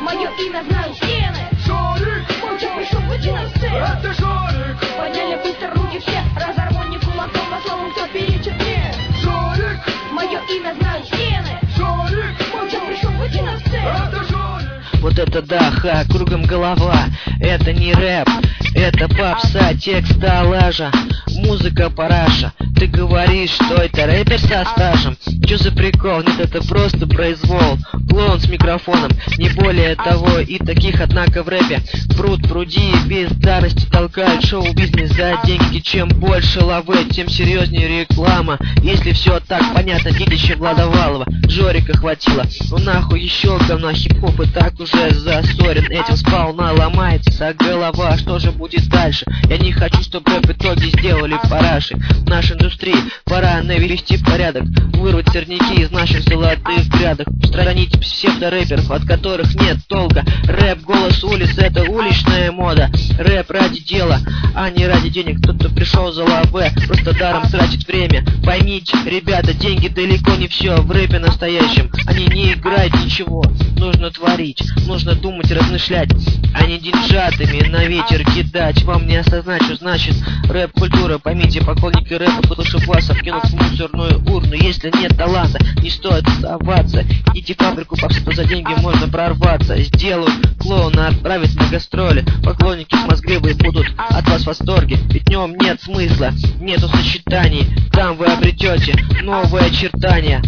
Мое имя знают стены. Жорик, Молча пришел уйти на сцену. это Жорик. Подняли быстро руки все, разорвали кулаком по словам, кто перечит мне. Жорик, Мое имя знают стены. Жорик, Молча пришел уйти на сцену. это Жорик. Вот это да, ха, кругом голова. Это не рэп, это попса, текста лажа, музыка параша. Ты говоришь, что это рэпер со стажем? Чё за прикол? Нет, это просто произвол. Клоун с микрофоном, не более того. И таких, однако, в рэпе пруд пруди, без дарости толкают шоу-бизнес за деньги. Чем больше лавы, тем серьезнее реклама. Если все так понятно, детище Владовалова Жорика хватило. Ну нахуй еще говно, хип-хоп и так уже засорен. Этим сполна ломается голова. Что же будет дальше? Я не хочу, чтобы рэп в итоге сделали параши. Нашей индустрии пора навести порядок, вырвать сорняки из наших золотых грядок, устранить псевдорэперов, от которых нет толка. Рэп, голос улиц — это уличная мода. Рэп ради дела, а не ради денег. Тот, кто пришел за лаве, просто даром тратит время. Поймите, ребята, деньги далеко не все в рэпе настоящем. Они не играют ничего. Нужно творить, нужно думать, размышлять, а не деньжатами на ветер кидать. Вам не осознать, что значит рэп-культура. Поймите, поклонники рэпа, чтобы вас обкинут в мусорную урну. Если нет таланта, не стоит оставаться. Идите в фабрику попсы, то за деньги можно прорваться. Сделают клоуна, отправить на гастроли. Поклонники смазгливые будут от вас в восторге. Ведь в нем нет смысла, нету сочетаний. Там вы обретете новые очертания.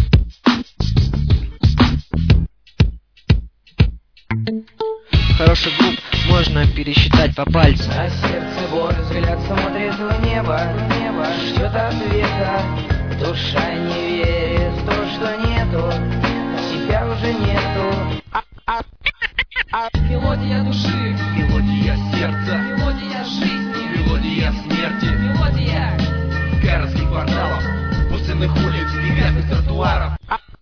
Хороших групп можно пересчитать по пальцам. А сердце боль, взгляд смотрит в небо, ждет ответа. Душа не верит в то, что нету, тебя уже нету. Мелодия души, мелодия сердца, Мелодия жизни, мелодия смерти, мелодия. городских кварталов, пустынных улиц, бегать тротуаров.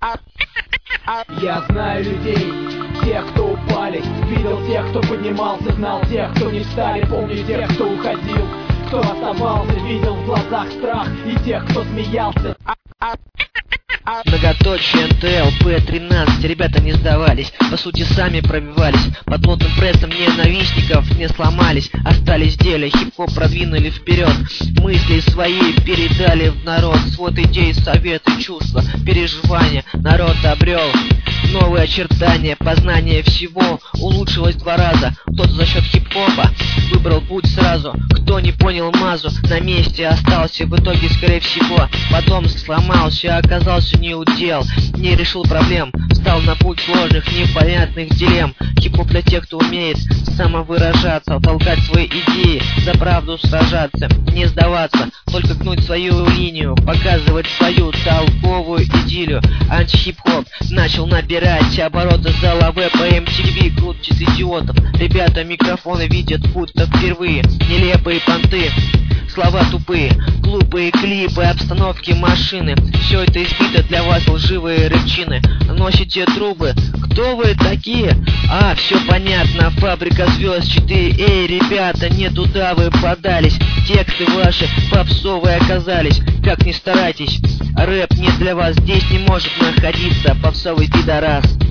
Я знаю людей, тех, кто упали, видел тех, кто поднимался, знал тех, кто не встали, помню тех, кто уходил, кто оставался, видел в глазах страх и тех, кто смеялся. Многоточие НТЛ, П-13, ребята не сдавались, по сути сами пробивались, под плотным прессом ненавистников не сломались, остались в деле, хип-хоп продвинули вперед, мысли свои передали в народ, свод идей, советы, чувства, переживания, народ обрел новые очертания, познание всего улучшилось 2 раза. Кто-то за счет хип-хопа выбрал путь сразу, кто не понял мазу, на месте остался, в итоге скорее всего потом сломался, оказался не удел, не решил проблем, стал на путь сложных, непонятных дилемм. Хип-хоп для тех, кто умеет самовыражаться, толкать свои идеи, за правду сражаться, не сдаваться, только гнуть свою линию, показывать свою толковую идиллию. Анти-хип-хоп начал набирать обороты, за лаве по MTV крутит идиотов. Ребята микрофоны видят будто впервые, нелепые понты, слова тупые, глупые клипы, обстановки, машины. Все это избито для вас лживые рыбчины. Носите трубы, кто вы такие? А, все понятно, фабрика звезд 4. Эй, ребята, не туда вы подались, тексты ваши попсовые оказались. Как ни старайтесь, рэп не для вас, здесь не может находиться попсовый пидорас.